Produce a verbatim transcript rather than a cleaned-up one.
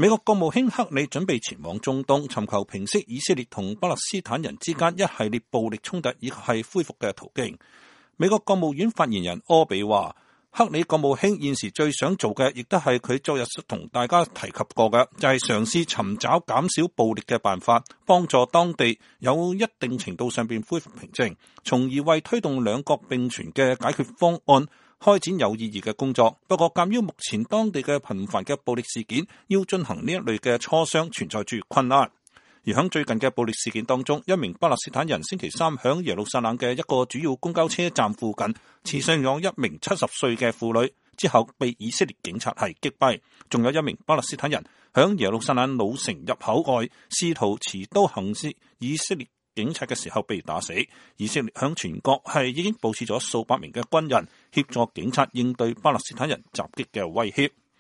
美國國務卿克里準備前往中東，尋求平息以色列同巴勒斯坦人之間一系列暴力衝突以及係恢復嘅途徑。美國國務院發言人柯比話，克里國務卿現時最想做嘅，亦都係佢昨日同大家提及過嘅，就係嘗試尋找減少暴力嘅辦法，幫助當地有一定程度上邊恢復平靜，從而為推動兩國並存嘅解決方案開展有意義嘅工作。不過，鑑於目前當地嘅頻繁嘅暴力事件，要進行呢一類嘅磋商存在住困難。而喺最近嘅暴力事件當中，一名巴勒斯坦人星期三響耶路撒冷嘅一個主要公交車站附近刺傷咗一名七十歲嘅婦女，之後被以色列警察係擊斃。仲有一名巴勒斯坦人響耶路撒冷老城入口外試圖持刀行刺以色列警察嘅時候被打死。以色列響全國係已經部署咗數百名嘅軍人協助警察應對巴勒斯坦人襲擊嘅威脅。